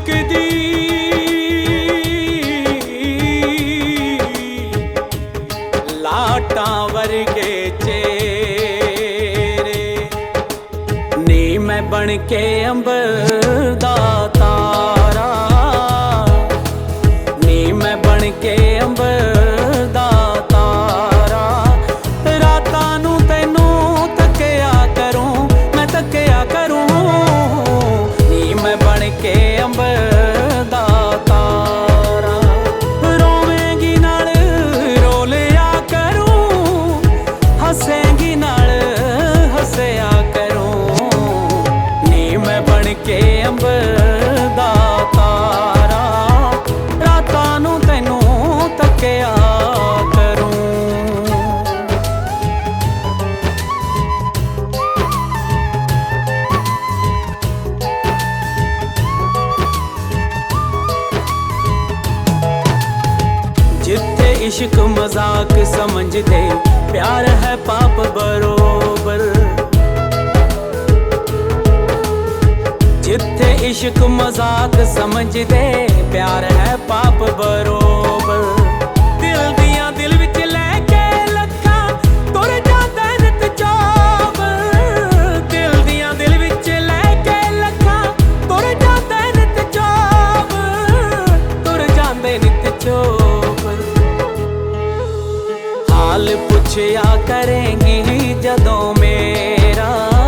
ਚਮਕਦੀ ਲਾਟਾਂ ਵਰਗੇ ਚਿਹਰੇ ਨੀ ਮੈਂ ਬਣ ਕੇ ਅੰਬਰ ਦਾ ਤਾਰਾ ਨੀ ਮੈਂ ਬਣ ਕੇ ਅੰਬਰ ਦਾ ਤਾਰਾ ਰਾਤਾਂ ਨੂੰ ਤੈਨੂੰ ਤੱਕਿਆ ਕਰੂੰ ਮੈਂ ਤੱਕਿਆ ਕਰੂੰ ਨੀ ਮੈਂ ਬਣ ਕੇ ਅੰਬਰ ਦਾ ਤਾਰਾ ਰੋਵੇਂਗੀ ਨਾਲ ਰੋ ਲਿਆ ਕਰੂੰ ਹੱਸੇਂਗੀ ਨਾਲ ਹੱਸਿਆ ਕਰੂੰ ਨੀ ਮੈਂ ਬਣ ਕੇ ਅੰਬਰ ਦਾ ਤਾਰਾ ਰਾਤਾਂ ਨੂੰ ਤੈਨੂੰ ਤੱਕਿਆ ਕਰੂੰ। जिथे इश्क मजाक समझदे प्यार है पाप बरोबर जिथे इश्क मजाक समझदे प्यार है पाप बरोबर दिल दियां दिल विच लैके लखां तुर जांदा नित चौबर दिल दियां दिल विच लैके लखां तुर जांदा नित चौबर तुर जांदे नित चौबर हाल पुछया करेंगी जदों मेरा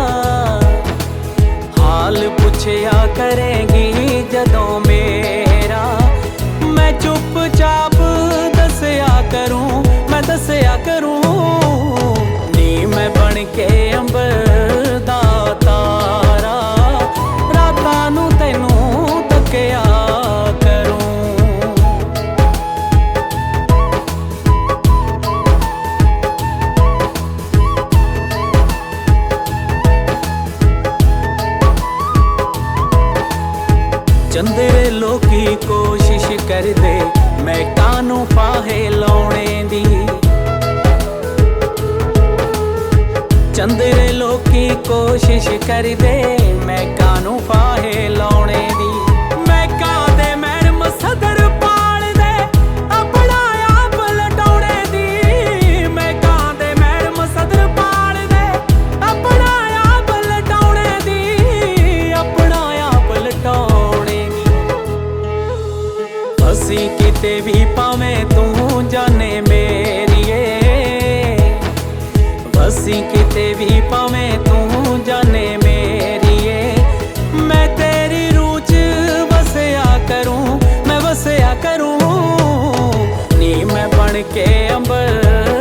हाल पुछया करेंगी जदों मेरा मैं चुपचाप दसया करूं मैं दसया करूं नी मैं बन के अंबर दा तारा रातां नूं तैनूं तक्किया करूं। चंदरे लोकी कोशिश कर दे मैं कानू फाहे लाने दी चंदरे लोकी कोशिश कर दे मैं कानू फाहे लाने दी मैं कादे मैडम सदर पाल दे अपना आप लटाने दी मैं कादे मैडम सदर पाल दे अपना आप लटाने दी अपना आप लटाने असी किते भी पावें तू जाने मेरिए असी किते भी पावें तू जाने मेरिए मैं तेरी रूह च वसया करूं मैं वसया करूं नी मैं बन के अंबर